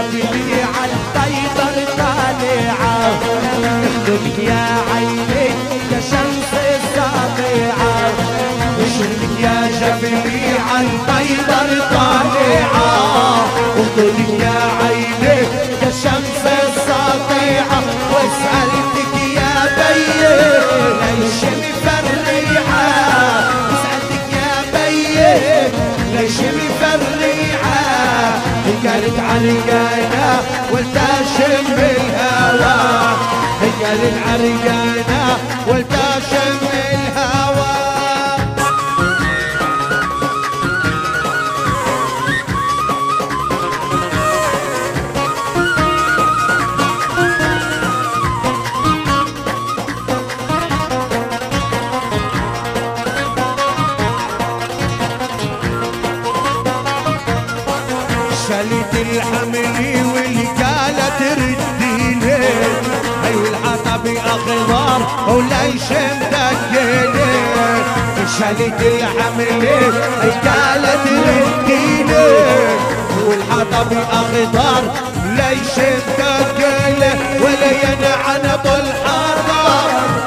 شبلي عالطيبر طالعة اخدك يا عيني يا شمس الساطعة اشرك يا جبلي عالطيبر طالعة اخدك يا عيني يا شمس الساطعة واسألتك يا بيه ليش مفرعة اسألتك يا بيه ليش مفرعة قالت عرقانة والتاشم بالهوى قالت عرقانة والتاشم بالهوى شالت الحمل واللي قالت رديني هاي والعطب اخضر وليش مدقيني شالت الحمل هاي قالت رديني والعطب اخضر ليش مدقيني ولا ينعنب الحضر